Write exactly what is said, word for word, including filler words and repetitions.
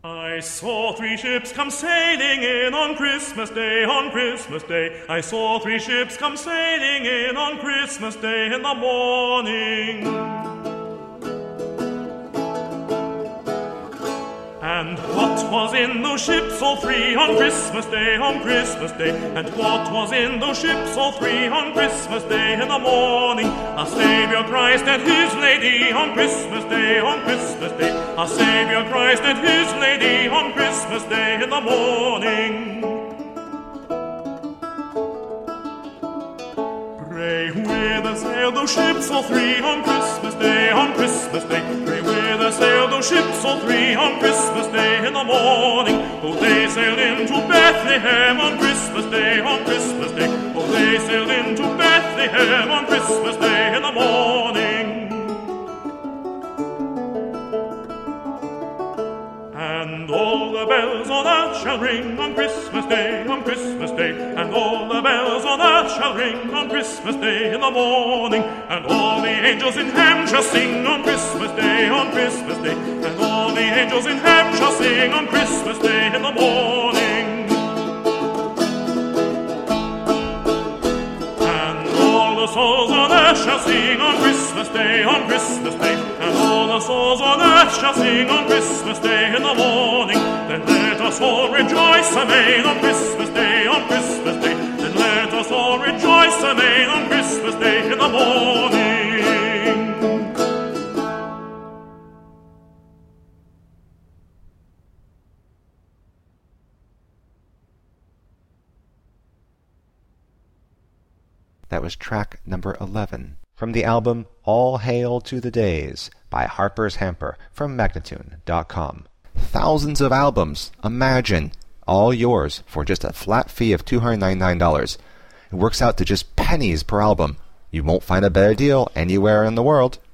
I saw three ships come sailing in on Christmas Day, on Christmas Day. I saw three ships come sailing in on Christmas Day in the morning. And what was in those ships, all three, on Christmas Day, on Christmas Day? And what was in those ships, all three, on Christmas Day in the morning? Our Saviour Christ and His Lady on Christmas Day, on Christmas Day. Our Saviour Christ and His Lady on Christmas Day in the morning. Pray whither sailed those ships, all three, on Christmas Day, on Christmas Day. Pray whither sailed those ships, all three, on Christmas Day in the morning. Oh, they sailed into Bethlehem on Christmas Day, on Christmas Day. Oh, they sailed into Bethlehem on Christmas Day in the morning. And all the bells on earth shall ring on Christmas Day, on Christmas Day. And all the bells on earth shall ring on Christmas Day in the morning. And all the angels in heaven shall sing on Christmas Day, on Christmas Day. And all the angels in heaven shall sing on Christmas Day in the morning. And all the souls on earth shall sing on Christmas Day, on Christmas Day. And all the souls on earth shall sing on Christmas Day in the morning. Then let us all rejoice amain on Christmas Day, on Christmas Day. Then let us all rejoice amain on Christmas Day in the morning. That was track number eleven from the album All Hail to the Days by Harper's Hamper from Magnatune dot com. Thousands of albums, imagine, all yours for just a flat fee of two hundred ninety-nine dollars. It works out to just pennies per album. You won't find a better deal anywhere in the world.